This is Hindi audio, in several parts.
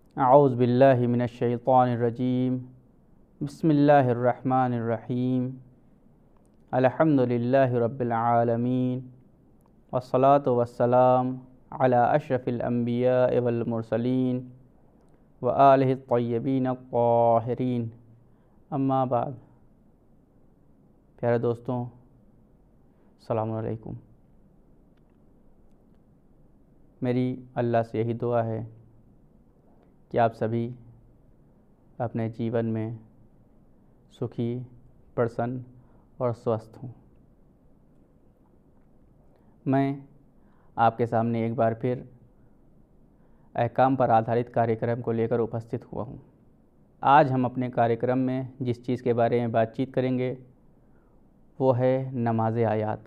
अऊज़ु बिल्लाहि मिनश्शैतानिर्रजीम बिस्मिल्लाहिर्रहमानिर्रहीम अल्हम्दुलिल्लाहि रब्बिल आलमीन वस्सलातु वस्सलाम अला अशरफिल अंबिया वल मुरसलीन व आलिहि तय्यबीन अत्ताहिरीन। अम्मा बाद। प्यारे दोस्तों, अस्सलामु अलैकुम। मेरी अल्लाह से यही दुआ है कि आप सभी अपने जीवन में सुखी, प्रसन्न और स्वस्थ हों। मैं आपके सामने एक बार फिर अहकाम पर आधारित कार्यक्रम को लेकर उपस्थित हुआ हूँ। आज हम अपने कार्यक्रम में जिस चीज़ के बारे में बातचीत करेंगे वो है नमाज आयात।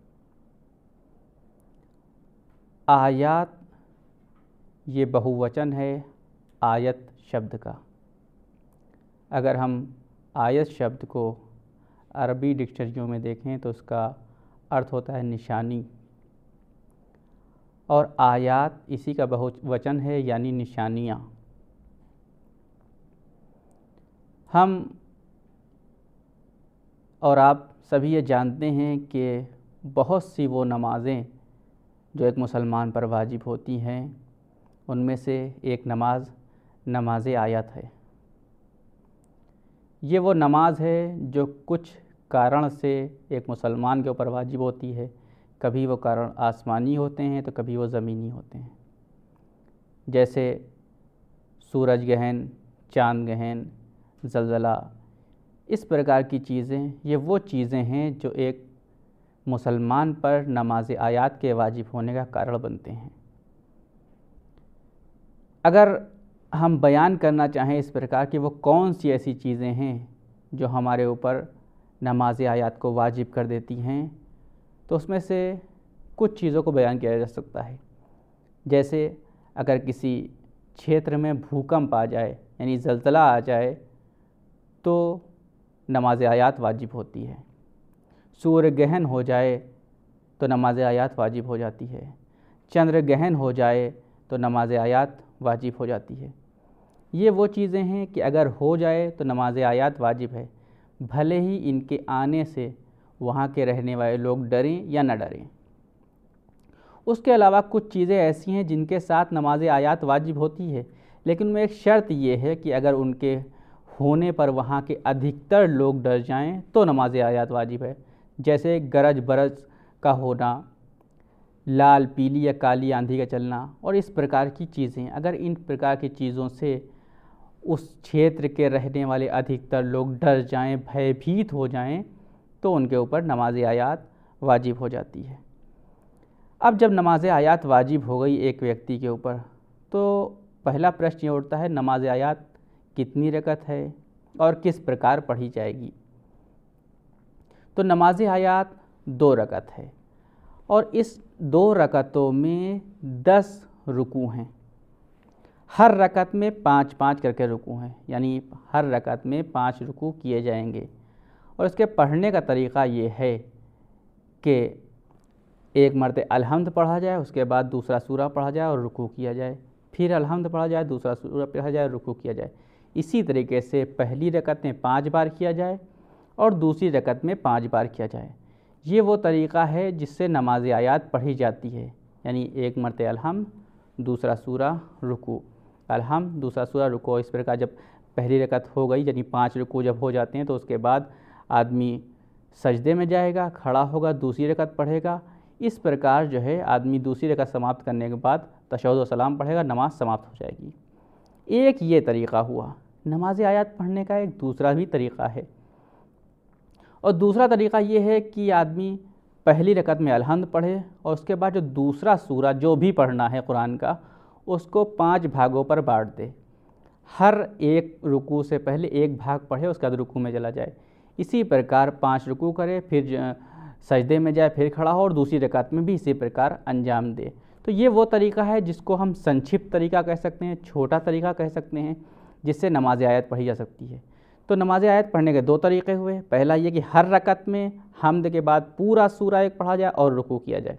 आयात ये बहुवचन है आयत शब्द का। अगर हम आयत शब्द को अरबी डिक्शनरियों में देखें तो उसका अर्थ होता है निशानी, और आयात इसी का बहुवचन है यानी निशानियाँ। हम और आप सभी ये जानते हैं कि बहुत सी वो नमाज़ें जो एक मुसलमान पर वाजिब होती हैं उनमें से एक नमाज आयत है। ये वो नमाज है जो कुछ कारण से एक मुसलमान के ऊपर वाजिब होती है। कभी वो कारण आसमानी होते हैं तो कभी वो ज़मीनी होते हैं, जैसे सूरज ग्रहण, चाँद ग्रहण, ज़लज़ला। इस प्रकार की चीज़ें ये वो चीज़ें हैं जो एक मुसलमान पर नमाज आयात के वाजिब होने का कारण बनते हैं। अगर हम बयान करना चाहें इस प्रकार की वो कौन सी ऐसी चीज़ें हैं जो हमारे ऊपर नमाज आयात को वाजिब कर देती हैं, तो उसमें से कुछ चीज़ों को बयान किया जा सकता है। जैसे अगर किसी क्षेत्र में भूकंप आ जाए यानी ज़लज़ला आ जाए तो नमाज आयात वाजिब होती है। सूर्य ग्रहण हो जाए तो नमाज आयात वाजिब हो जाती है। चंद्र ग्रहण हो जाए तो नमाज आयात वाजिब हो जाती है। ये वो चीज़ें हैं कि अगर हो जाए तो नमाज आयात वाजिब है, भले ही इनके आने से वहाँ के रहने वाले लोग डरें या न डरें। उसके अलावा कुछ चीज़ें ऐसी हैं जिनके साथ नमाज आयात वाजिब होती है, लेकिन उनमें एक शर्त ये है कि अगर उनके होने पर वहाँ के अधिकतर लोग डर जाएं तो नमाज आयात वाजिब है। जैसे गरज बरज का होना, लाल पीली या काली आंधी का चलना और इस प्रकार की चीज़ें। अगर इन प्रकार की चीज़ों से उस क्षेत्र के रहने वाले अधिकतर लोग डर जाएं, भयभीत हो जाएं, तो उनके ऊपर नमाज आयात वाजिब हो जाती है। अब जब नमाज आयात वाजिब हो गई एक व्यक्ति के ऊपर, तो पहला प्रश्न ये उठता है नमाज आयात कितनी रकत है और किस प्रकार पढ़ी जाएगी। तो नमाज आयात 2 रकत है और इस 2 रकतों में 10 रुकू हैं। हर रकत में 5-5 करके रुकू हैं, यानी हर रकत में 5 रुकू किए जाएंगे। और इसके पढ़ने का तरीक़ा ये है कि एक मरते अलहम्द पढ़ा जाए, उसके बाद दूसरा सूरा पढ़ा जाए और रुकू किया जाए, फिर अलहम्द पढ़ा जाए, दूसरा सूरा पढ़ा जाए, रुकू किया जाए। इसी तरीके से पहली रकत में 5 बार किया जाए और दूसरी रकत में 5 बार किया जाए। ये वो तरीक़ा है जिससे नमाज आयात पढ़ी जाती है, यानी एक मरते अलहम्द, दूसरा सूरा, रुकू, अलहम्द, दूसरा सूरा, रुकू। इस प्रकार जब पहली रकत हो गई यानी 5 रुकू जब हो जाते हैं तो उसके बाद आदमी सजदे में जाएगा, खड़ा होगा, दूसरी रकत पढ़ेगा। इस प्रकार जो है आदमी दूसरी रकत समाप्त करने के बाद तशहुद व सलाम पढ़ेगा, नमाज समाप्त हो जाएगी। एक ये तरीक़ा हुआ। नमाज आयात पढ़ने का एक दूसरा भी तरीक़ा है, और दूसरा तरीक़ा ये है कि आदमी पहली रकत में अलहम्द पढ़े और उसके बाद जो दूसरा सूरा जो भी पढ़ना है कुरान का उसको 5 भागों पर बांट दे। हर एक रुकू से पहले एक भाग पढ़े, उसके बाद रुकू में चला जाए। इसी प्रकार 5 रुकू करे, फिर सजदे में जाए, फिर खड़ा हो और दूसरी रकत में भी इसी प्रकार अंजाम दे। तो ये वो तरीक़ा है जिसको हम संक्षिप्त तरीक़ा कह सकते हैं, छोटा तरीक़ा कह सकते हैं, जिससे नमाज आयत पढ़ी जा सकती है। तो नमाज आयत पढ़ने के 2 तरीक़े हुए। पहला ये कि हर रकत में हम्द के बाद पूरा सूरा एक पढ़ा जाए और रुकू किया जाए।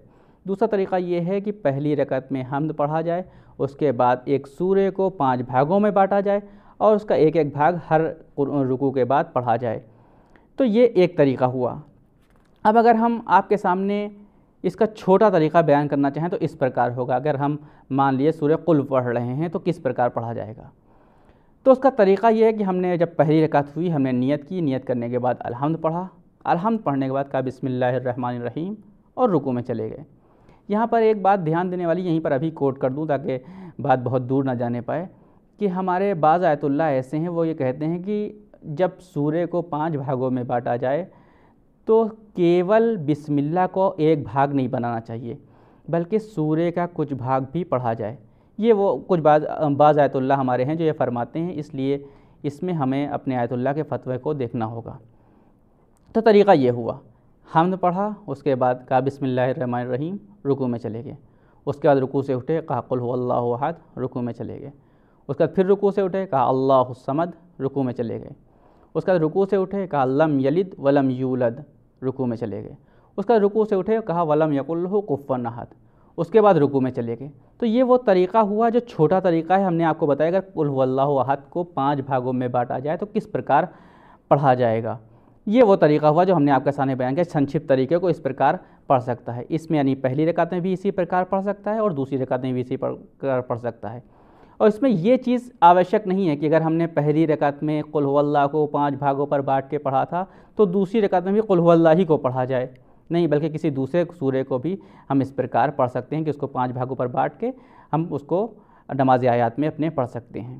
दूसरा तरीक़ा ये है कि पहली रकअत में हम्द पढ़ा जाए, उसके बाद एक सूरे को 5 भागों में बांटा जाए और उसका एक एक भाग हर रुकू के बाद पढ़ा जाए। तो ये एक तरीक़ा हुआ। अब अगर हम आपके सामने इसका छोटा तरीक़ा बयान करना चाहें तो इस प्रकार होगा। अगर हम मान लिए सूरह कुल पढ़ रहे हैं तो किस प्रकार पढ़ा जाएगा। तो उसका तरीक़ा ये है कि हमने जब पहली रकात हुई हमने नियत की, नियत करने के बाद अलहम्द पढ़ा, अलहम्द पढ़ने के बाद कहा बिस्मिल्लाहिर्रहमानिर्रहीम और रुकू में चले गए। यहाँ पर एक बात ध्यान देने वाली, यहीं पर अभी कोट कर दूँ ताकि बात बहुत दूर ना जाने पाए, कि हमारे बाज़ आयतुल्लाह ऐसे हैं वो ये कहते हैं कि जब सूरे को 5 भागों में बांटा जाए तो केवल बिस्मिल्लाह को एक भाग नहीं बनाना चाहिए बल्कि सूरे का कुछ भाग भी पढ़ा जाए। ये वो कुछ बाज़ आयतुल्लाह हमारे हैं जो ये फरमाते हैं, इसलिए इसमें हमें अपने आयतुल्लाह के फ़तवे को देखना होगा। तो तरीक़ा ये हुआ, हम्द पढ़ा, उसके बाद कहा बिस्मिल्लाहिर्रहमानिर्रहीम, रुकू में चले गए। उसके बाद रुकू से उठे, कहा कुल हुवल्लाहु अहद, रुकू में चले गए। उसके बाद फिर रुकू से उठे, कहा अल्लाहुस समद, रुकू में चले गए। उसके बाद रुकू से उठे, कहा लम यलिद वलम यूलद, रुकू में चले गए। उसके बाद रुकू से उठे, कहा वलम यकुल्लहु कुफ़ुवन अहद, उसके बाद रुकू में चले गए। तो ये वो तरीक़ा हुआ जो छोटा तरीक़ा है। हमने आपको बताया अगर कुल हुवल्लाहु अहद को 5 भागों में बांटा जाए तो किस प्रकार पढ़ा जाएगा। ये वो तरीक़ा हुआ जो हमने आपके सामने बयान किया। संक्षिप्त तरीके को इस प्रकार पढ़ सकता है। इसमें यानी पहली रकात में भी इसी प्रकार पढ़ सकता है और दूसरी रकात में भी इसी प्रकार पढ़ सकता है। और इसमें ये चीज़ आवश्यक नहीं है कि अगर हमने पहली रकात में कुल हुवल्लाह को 5 भागों पर बांट के पढ़ा था तो दूसरी रकात में भी कुल हुवल्लाह ही को पढ़ा जाए, नहीं, बल्कि किसी दूसरे सूरे को भी हम इस प्रकार पढ़ सकते हैं कि उसको 5 भागों पर बांट के हम उसको नमाज आयात में अपने पढ़ सकते हैं।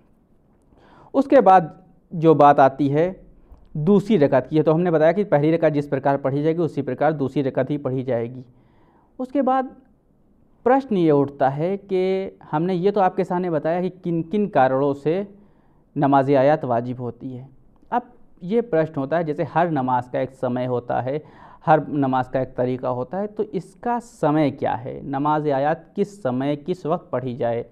उसके बाद जो बात आती है दूसरी रकात की है, तो हमने बताया कि पहली रकात जिस प्रकार पढ़ी जाएगी उसी प्रकार दूसरी रकात ही पढ़ी जाएगी। उसके बाद प्रश्न ये उठता है कि हमने ये तो आपके सामने बताया कि किन किन कारणों से नमाज आयात वाजिब होती है। अब ये प्रश्न होता है, जैसे हर नमाज का एक समय होता है, हर नमाज का एक तरीक़ा होता है, तो इसका समय क्या है, नमाज आयात किस समय किस वक्त पढ़ी जाए।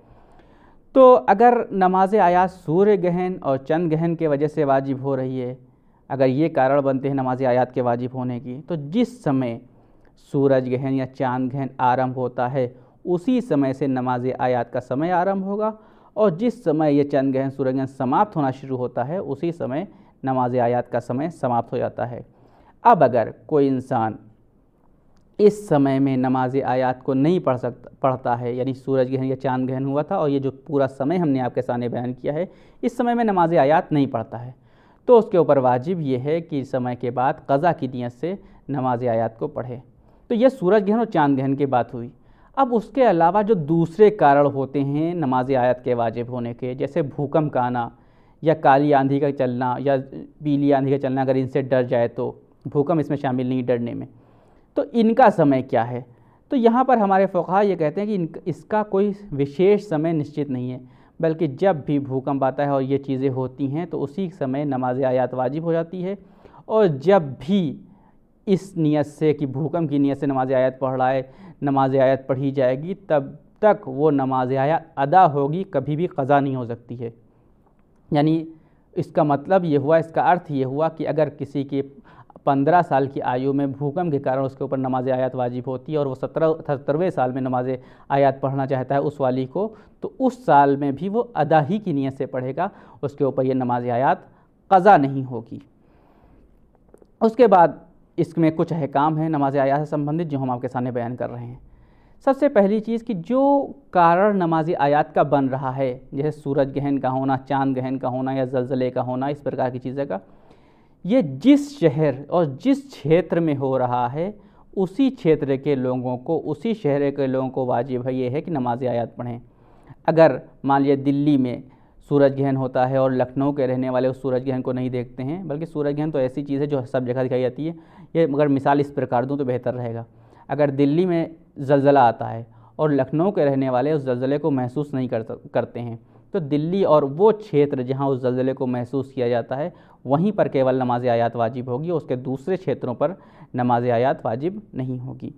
तो अगर नमाज आयात सूर्य ग्रहण और चंद्र ग्रहण के वजह से वाजिब हो रही है, अगर ये कारण बनते हैं नमाज आयात के वाजिब होने की, तो जिस समय सूरज ग्रहण या चांद ग्रहण आरंभ होता है उसी समय से नमाज आयात का समय आरंभ होगा, और जिस समय ये चंद्र ग्रहण सूरज ग्रहण समाप्त होना शुरू होता है उसी समय नमाज आयात का समय समाप्त हो जाता है। अब अगर कोई इंसान इस समय में नमाज आयात को नहीं पढ़ता है, यानी सूरज ग्रहण या चांद ग्रहण हुआ था और ये जो पूरा समय हमने आपके सामने बयान किया है इस समय में नमाज आयात नहीं पढ़ता है, तो उसके ऊपर वाजिब ये है कि समय के बाद क़ज़ा की नियत से नमाज आयात को पढ़े। तो ये सूरज ग्रहण और चांद ग्रहण की बात हुई। अब उसके अलावा जो दूसरे कारण होते हैं नमाज आयात के वाजिब होने के, जैसे भूकंप का आना या काली आंधी का चलना या पीली आंधी का चलना, अगर इनसे डर जाए तो भूकंप इसमें शामिल नहीं डरने में, तो इनका समय क्या है। तो यहाँ पर हमारे फ़ुक़हा ये कहते हैं कि इसका कोई विशेष समय निश्चित नहीं है, बल्कि जब भी भूकंप आता है और ये चीज़ें होती हैं तो उसी समय नमाज आयात वाजिब हो जाती है। और जब भी इस नियत से कि भूकंप की नियत से नमाज आयात पढ़ रहा है, नमाज आयात पढ़ी जाएगी, तब तक वो नमाज आयात अदा होगी, कभी भी क़ज़ा नहीं हो सकती है। यानी इसका मतलब ये हुआ, इसका अर्थ ये हुआ कि अगर किसी की 15 साल की आयु में भूकंप के कारण उसके ऊपर नमाज आयात वाजिब होती है और वो 17वें साल में नमाज आयात पढ़ना चाहता है उस वाली को, तो उस साल में भी वो अदा ही की नियत से पढ़ेगा, उसके ऊपर ये नमाज आयात क़ज़ा नहीं होगी। उसके बाद इसमें कुछ अहकाम हैं नमाज आयात से संबंधित जो हम आपके सामने बयान कर रहे हैं। सबसे पहली चीज़ कि जो कारण नमाज आयात का बन रहा है, जैसे सूरज ग्रहण का होना, चांद ग्रहण का होना या ज़लज़ले का होना, इस प्रकार की चीज़ें का, ये जिस शहर और जिस क्षेत्र में हो रहा है उसी क्षेत्र के लोगों को, उसी शहर के लोगों को वाजिब है ये है कि नमाज आयात पढ़ें। अगर मान लिया दिल्ली में सूरज ग्रहण होता है और लखनऊ के रहने वाले उस सूरज ग्रहण को नहीं देखते हैं, बल्कि सूरज ग्रहण तो ऐसी चीज़ है जो सब जगह दिखाई जाती है, ये मगर मिसाल इस प्रकार दूँ तो बेहतर रहेगा। अगर दिल्ली में ज़लज़ला आता है और लखनऊ के रहने वाले उस ज़लज़ले को महसूस नहीं करते हैं, तो दिल्ली और वो क्षेत्र जहाँ उस ज़लज़ले को महसूस किया जाता है वहीं पर केवल नमाज आयात वाजिब होगी, उसके दूसरे क्षेत्रों पर नमाज आयात वाजिब नहीं होगी।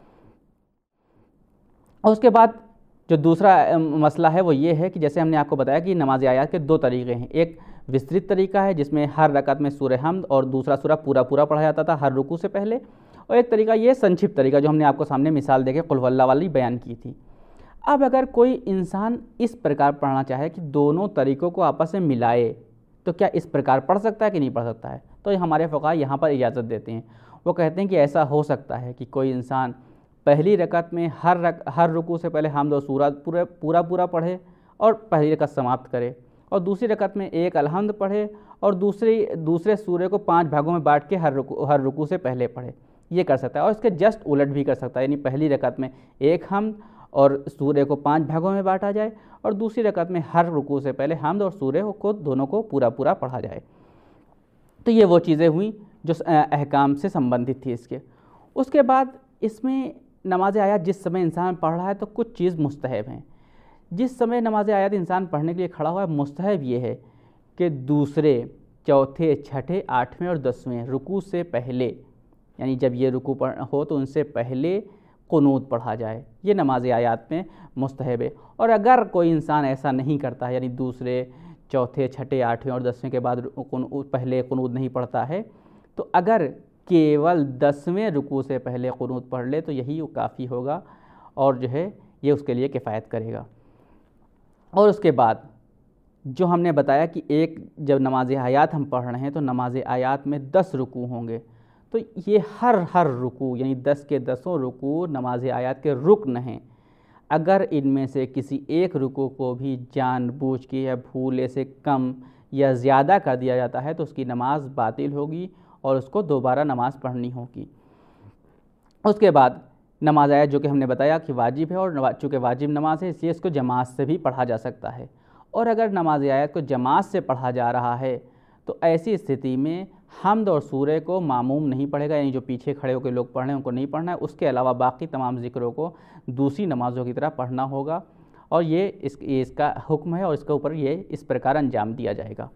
और उसके बाद जो दूसरा मसला है वो ये है कि जैसे हमने आपको बताया कि नमाज आयात के 2 तरीक़े हैं। एक विस्तृत तरीक़ा है जिसमें हर रकात में सूरह हम्द और दूसरा सूरा पूरा पढ़ा जाता था हर रुकू से पहले, और एक तरीका ये संक्षिप्त तरीका जो हमने आपको सामने मिसाल देके कुल हुवल्लाह वाली बयान की थी। अब अगर कोई इंसान इस प्रकार पढ़ना चाहे कि दोनों तरीक़ों को आपस में मिलाए, तो क्या इस प्रकार पढ़ सकता है कि नहीं पढ़ सकता है? तो हमारे फ़ुक़हा यहाँ पर इजाज़त देते हैं। वो कहते हैं कि ऐसा हो सकता है कि कोई इंसान पहली रकअत में हर रुकू से पहले हाम्द और सूरा पूरा पढ़े और पहली रकअत समाप्त करे, और दूसरी रकअत में एक अलहम्द पढ़े और दूसरे सूरे को 5 भागों में बांट के हर रुकू से पहले पढ़े। ये कर सकता है। और इसके जस्ट उलट भी कर सकता है, यानी पहली रकअत में एक हम्द और सूरे को 5 भागों में बांटा जाए और दूसरी रकअत में हर रुकू से पहले हम्द और सूरे को दोनों को पूरा पढ़ा जाए। तो ये वो चीज़ें हुई जो अहकाम से संबंधित थी इसके। उसके बाद इसमें नमाज आयत जिस समय इंसान पढ़ रहा है तो कुछ चीज़ मुस्तहब हैं। जिस समय नमाज आयत इंसान पढ़ने के लिए खड़ा हुआ है, मुस्तहब ये है कि दूसरे, चौथे, छठे, 8वें और 10वें रुकू से पहले, यानी जब ये रुकू हो तो उनसे पहले कुनूत पढ़ा जाए। ये नमाज आयत में मुस्तहब है। और अगर कोई इंसान ऐसा नहीं करता है, यानी दूसरे, चौथे, छठे, 8वें और 10वें के बाद पहले कुनूत नहीं पढ़ता है, तो अगर केवल 10वें रुकू से पहले कुनूत पढ़ ले तो यही काफ़ी होगा और जो है ये उसके लिए किफ़ायत करेगा। और उसके बाद जो हमने बताया कि जब नमाज आयत हम पढ़ रहे हैं तो नमाज आयत में 10 रुकू होंगे, तो ये हर रुकू यानी 10 के 10 रुकू नमाज आयत के रुकन हैं। अगर इनमें से किसी एक रुकू को भी जानबूझ के या भूले से कम या ज़्यादा कर दिया जाता है तो उसकी नमाज बातिल होगी और उसको दोबारा नमाज़ पढ़नी होगी। उसके बाद नमाज आयत जो कि हमने बताया कि वाजिब है, और चूँकि वाजिब नमाज है इसलिए इसको जमात से भी पढ़ा जा सकता है। और अगर नमाज आयत को जमात से पढ़ा जा रहा है तो ऐसी स्थिति में हम्द और सूरे को मामूम नहीं पढ़ेगा, यानी जो पीछे खड़े होकर लोग पढ़ रहे हैं उनको नहीं पढ़ना है। उसके अलावा बाकी तमाम ज़िक्रों को दूसरी नमाज़ों की तरह पढ़ना होगा और ये इसका हुक्म है और इसके ऊपर ये इस प्रकार अंजाम दिया जाएगा।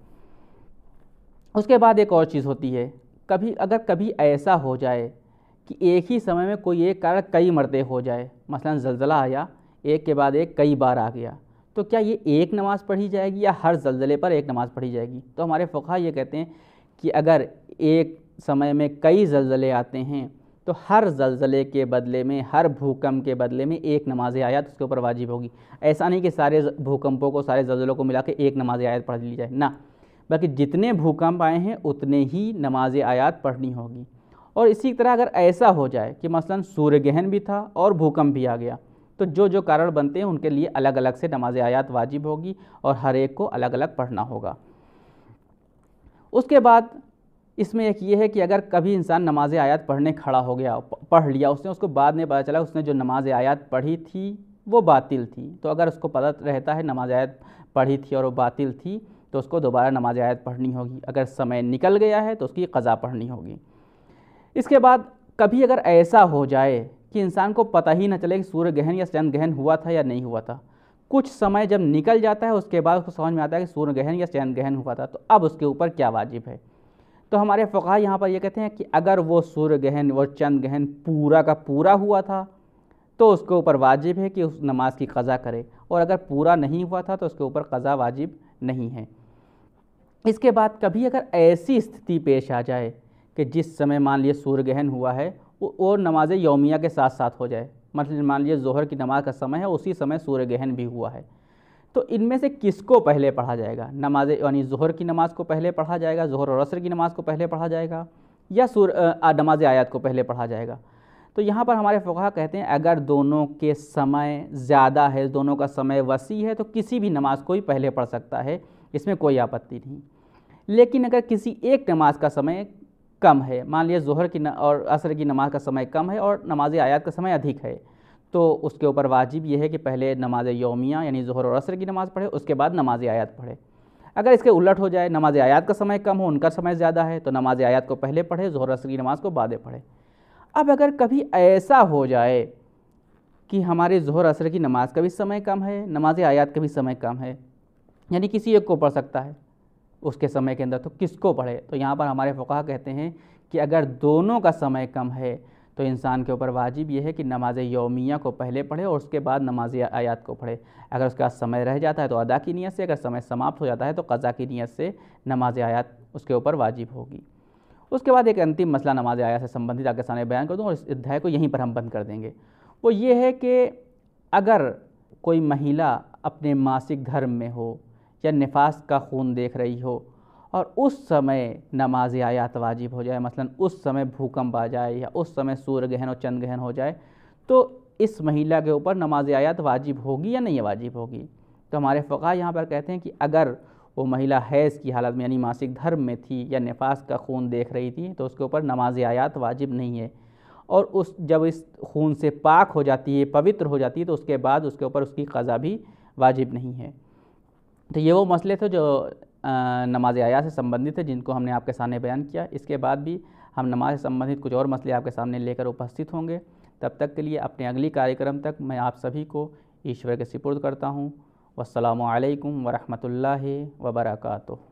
उसके बाद एक और चीज़ होती है, अगर कभी ऐसा हो जाए कि एक ही समय में कोई एक कारण कई मरते हो जाए, मसलन ज़लज़ला आया, एक के बाद एक कई बार आ गया, तो क्या ये एक नमाज़ पढ़ी जाएगी या हर ज़लज़ले पर एक नमाज़ पढ़ी जाएगी? तो हमारे फ़ुक़हा ये कहते हैं कि अगर एक समय में कई ज़लज़ले आते हैं तो हर ज़लज़ले के बदले में, हर भूकंप के बदले में एक नमाज आयत उसके ऊपर वाजिब होगी। ऐसा नहीं कि सारे भूकंपों को, सारे ज़लज़लों को मिला के एक नमाज आयत पढ़ ली जाए, ना, बल्कि जितने भूकंप आए हैं उतने ही नमाज आयत पढ़नी होगी। और इसी तरह अगर ऐसा हो जाए कि मसलन सूर्यग्रहण भी था और भूकंप भी आ गया, तो जो कारण बनते हैं उनके लिए अलग अलग से नमाज आयत वाजिब होगी और हर एक को अलग अलग पढ़ना होगा। उसके बाद इसमें एक ये है कि अगर कभी इंसान नमाज आयत पढ़ने खड़ा हो गया, पढ़ लिया उसने, उसको बाद में पता चला उसने जो नमाज आयत पढ़ी थी वो बातिल थी, तो अगर उसको पता रहता है नमाज आयत पढ़ी थी और वो बातिल थी तो उसको दोबारा नमाज आयत पढ़नी होगी। अगर समय निकल गया है तो उसकी क़ज़ा पढ़नी होगी। इसके बाद कभी अगर ऐसा हो जाए कि इंसान को पता ही न चले कि सूर्य ग्रहण या चंद्र ग्रहण हुआ था या नहीं हुआ था, कुछ समय जब निकल जाता है उसके बाद उसको समझ में आता है कि सूर्य ग्रहण या चंद्र ग्रहण हुआ था, तो अब उसके ऊपर क्या वाजिब है? तो हमारे फ़ुक़हा यहाँ पर ये कहते हैं कि अगर वो सूर्य ग्रहण और चंद्र ग्रहण पूरा का पूरा हुआ था तो उसके ऊपर वाजिब है कि उस नमाज की क़ज़ा करे, और अगर पूरा नहीं हुआ था तो उसके ऊपर क़ज़ा वाजिब नहीं है। इसके बाद कभी अगर ऐसी स्थिति पेश आ जाए कि जिस समय मान लीजिए सूर्य ग्रहण हुआ है वो नमाज यौमिया के साथ साथ हो जाए, मतलब मान लीजिए ज़ोहर की नमाज का समय है उसी समय सूर्य ग्रहण भी हुआ है, तो इनमें से किसको पहले पढ़ा जाएगा? नमाज यानी ज़ोहर की नमाज़ को पहले पढ़ा जाएगा, ज़ोहर और असर की नमाज़ को पहले पढ़ा जाएगा, या नमाज आयत को पहले पढ़ा जाएगा? तो यहाँ पर हमारे फ़ुक़हा कहते हैं अगर दोनों के समय ज़्यादा है, दोनों का समय वसी है, तो किसी भी नमाज को ही पहले पढ़ सकता है, इसमें कोई आपत्ति नहीं। लेकिन अगर किसी एक नमाज का समय कम है, मान लीजिए ज़ोहर की और असर की नमाज का समय कम है और नमाज आयत का समय अधिक है, तो उसके ऊपर वाजिब यह है कि पहले नमाज यौमिया यानी ज़ोहर और असर की नमाज़ पढ़े, उसके बाद नमाज आयत पढ़े। अगर इसके उलट हो जाए, नमाज आयत का समय कम हो, उनका समय ज़्यादा है, तो नमाज आयत को पहले पढ़े, ज़ोहर असर की नमाज़ को बाद में पढ़े। अब अगर कभी ऐसा हो जाए कि हमारे ज़ोहर असर की नमाज़ का भी समय कम है, नमाज आयत का भी समय कम है, यानी किसी एक को पढ़ सकता है उसके समय के अंदर, तो किसको पढ़े? तो यहाँ पर हमारे फ़ुक़हा कहते हैं कि अगर दोनों का समय कम है तो इंसान के ऊपर वाजिब यह है कि नमाज यौमिया को पहले पढ़े और उसके बाद नमाज आयत को पढ़े। अगर उसके पास समय रह जाता है तो अदा की नीयत से, अगर समय समाप्त हो जाता है तो क़ज़ा की नीयत से नमाज आयत उसके ऊपर वाजिब होगी। उसके बाद एक अंतिम मसला नमाज आया से संबंधित आपके सामने बयान कर दूँ और इस अध्याय को यहीं पर हम बंद कर देंगे। वो ये है कि अगर कोई महिला अपने मासिक धर्म में हो या निफास का खून देख रही हो और उस समय नमाज आयात वाजिब हो जाए, मसलन उस समय भूकंप आ जाए या उस समय सूर्य ग्रहण और चंद्र ग्रहण हो जाए, तो इस महिला के ऊपर नमाज आयात वाजिब होगी या नहीं वाजिब होगी। तो हमारे फ़क़हा यहाँ पर कहते हैं कि अगर वो महिला हैज़ की हालत में यानी मासिक धर्म में थी या निफास का खून देख रही थी तो उसके ऊपर नमाज आयात वाजिब नहीं है, और जब इस खून से पाक हो जाती है, पवित्र हो जाती है, तो उसके बाद उसके ऊपर उसकी क़ज़ा भी वाजिब नहीं है। तो ये वो मसले थे जो नमाज आयात से संबंधित है, जिनको हमने आपके सामने बयान किया। इसके बाद भी हम नमाज से संबंधित कुछ और मसले आपके सामने लेकर उपस्थित होंगे। तब तक के लिए अपने अगली कार्यक्रम तक मैं आप सभी को ईश्वर के सुपुर्द करता हूँ। वस्सलामु अलैकुम वरहमतुल्लाहि वबरकातुहू।